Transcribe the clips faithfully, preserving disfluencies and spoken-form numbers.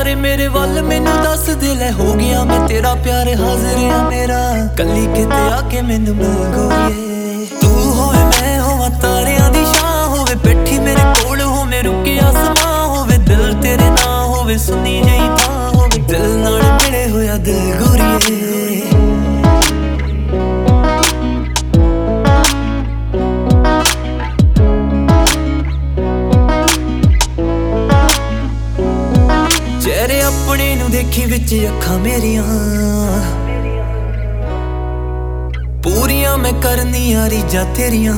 ਸਾਰੇ ਮੇਰੇ ਵੱਲ ਮੈਨੂੰ ਦੱਸ ਦੇ ਲੈ ਹੋ ਗਿਆ ਮੈਂ ਤੇਰਾ ਪਿਆਰ ਹਾਜ਼ਰ ਆ ਮੇਰਾ ਕੱਲੀ ਕਿਤੇ ਆ ਕੇ ਮੈਨੂੰ ਮਿਲ ਗੋਰੀਏ ਤੂੰ ਹੋਵੇ ਮੈਂ ਹੋਵਾਂ ਤਾਰਿਆਂ ਦੀ ਛਾਂ ਹੋਵੇ ਬੈਠੀ ਮੇਰੇ ਕੋਲ ਹੋਵੇਂ ਰੁਕੇ ਆਸਮਾਂ ਹੋਵੇ ਦਿਲ ਤੇਰੇ ਨਾ ਹੋਵੇ ਸੁਣੀ ਜਈ ਥਾਂ ਹੋਵੇ ਦਿਲ ਨਾਲ ਮਿਲੇ ਹੋਇਆ ਦਿਲ ਗੋਰੀਏ ਚਿਹਰੇ ਆਪਣੇ ਨੂੰ ਦੇਖੀ ਵਿੱਚ ਅੱਖਾਂ ਮੇਰੀਆਂ ਪੂਰੀਆਂ ਮੈਂ ਕਰਨੀਆਂ ਰੀਝਾਂ ਤੇਰੀਆਂ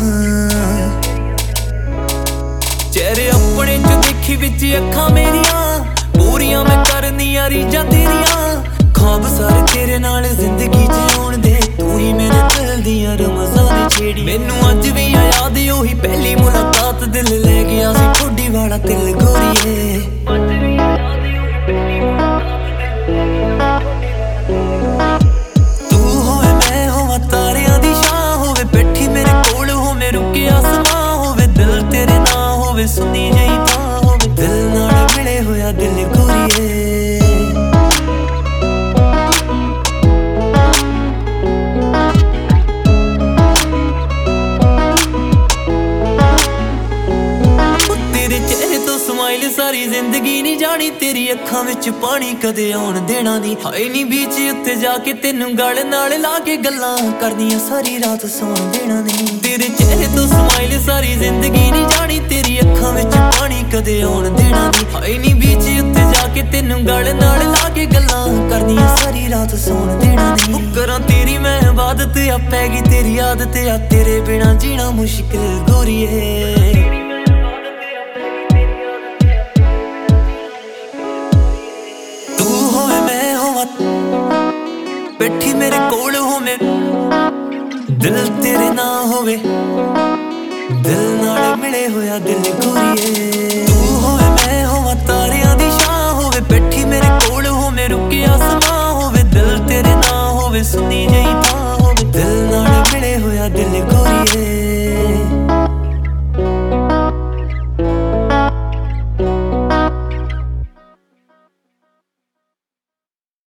ਚਿਹਰੇ ਆਪਣੇ ਚ ਦੇਖੀ ਵਿੱਚ ਅੱਖਾਂ ਮੇਰੀਆਂ ਪੂਰੀਆਂ ਮੈਂ ਕਰਨੀਆਂ ਰੀਝਾਂ ਤੇਰੀਆਂ ਖਾਬ ਸਾਰੇ ਤੇਰੇ ਨਾਲ ਜ਼ਿੰਦਗੀ ਜਿਉਣ ਦੇ ਤੂੰ ਹੀ ਮੇਰੇ ਦਿਲ ਦੀਆਂ ਰਮਜ਼ਾਂ ਛੇੜੀ ਮੈਨੂੰ ਅੱਜ ਵੀ ਆ ਯਾਦ ਉਹੀ ਪਹਿਲੀ ਮੁਲਾਕਾਤ ਦਿਲ ਲੈ ਗਿਆ ਸੀ ਠੋਡੀ ਵਾਲਾ ਦਿਲ ਗੋਰੀਏ ਤੂੰ ਹੋਵੇ ਮੈਂ ਹੋਵਾਂ ਤਾਰਿਆਂ ਦੀ ਛਾਂ ਹੋਵੇ ਬੈਠੀ ਮੇਰੇ ਕੋਲ ਹੋਵੇਂ ਰੁਕੇ ਆਸਮਾਂ ਹੋਵੇ ਦਿਲ ਤੇਰੇ ਨਾ ਹੋਵੇ ਸੁਣੀ ਜਈ ਥਾਂ ਹੋਵੇ ਦਿਲ ਨਾਲ ਮਿਲੇ ਹੋਇਆ ਦਿਲ ਗੋਰੀਏ ਸਮਾਈਲ ਸਾਰੀ ਜ਼ਿੰਦਗੀ ਨਹੀਂ ਜਾਣੀ ਤੇਰੀ ਅੱਖਾਂ ਵਿੱਚ ਪਾਣੀ ਕਦੇ ਆਉਣ ਦੇਣਾ ਨਹੀਂ ਹਾਏ ਨੀ ਬੀਚ ਉੱਤੇ ਜਾ ਕੇ ਤੈਨੂੰ ਗਲ ਨਾਲ ਲਾ ਕੇ ਗੱਲਾਂ ਕਰਨੀਆਂ ਸਾਰੀ ਰਾਤ ਸੌਣ ਦੇਣਾ ਨਹੀਂ ਤੇਰੇ ਚਿਹਰੇ ਤੋਂ ਸਮਾਈਲ ਸਾਰੀ ਜ਼ਿੰਦਗੀ ਨਹੀਂ ਜਾਣੀ ਤੇਰੀ ਅੱਖਾਂ ਵਿੱਚ ਪਾਣੀ ਕਦੇ ਆਉਣ ਦੇਣਾ ਨਹੀਂ ਹਾਏ ਨੀ ਬੀਚ ਉੱਤੇ ਜਾ ਕੇ ਤੈਨੂੰ ਗਲ ਨਾਲ ਲਾ ਕੇ ਗੱਲਾਂ ਕਰਨੀਆਂ ਸਾਰੀ ਰਾਤ ਸੌਣ ਦੇਣਾ ਨਹੀਂ ਕਰਾਂ ਤੇਰੀ ਮੈਂ ਇਬਾਦਤ ਆ ਪੈ ਗਈ ਤੇਰੀ ਆਦਤ ਆ ਤੇਰੇ ਬਿਨਾ ਜੀਣਾ ਮੁਸ਼ਕਿਲ ਗੋਰੀਏ ਬੈਠੀ ਮੇਰੇ ਕੋਲ ਹੋਵੇਂ ਦਿਲ ਤੇਰੇ ਨਾ ਹੋਵੇ ਦਿਲ ਨਾਲ ਮਿਲੇ ਹੋਇਆ ਦਿਲ ਗੋਰੀਏ ਤੂੰ ਹੋਵੇ ਮੈਂ ਹੋਵਾਂ ਤਾਰਿਆਂ ਦੀ ਛਾਂ ਹੋਵੇ ਬੈਠੀ ਮੇਰੇ ਕੋਲ ਹੋਵੇਂ ਰੁਕੇ ਆਸਮਾਂ ਹੋਵੇ ਦਿਲ ਤੇਰੇ ਨਾ ਹੋਵੇ ਸੁਣੀ ਜਈ ਥਾਂ ਹੋਵੇ ਦਿਲ ਨਾਲ ਮਿਲੇ ਹੋਇਆ ਦਿਲ ਗੋਰੀਏ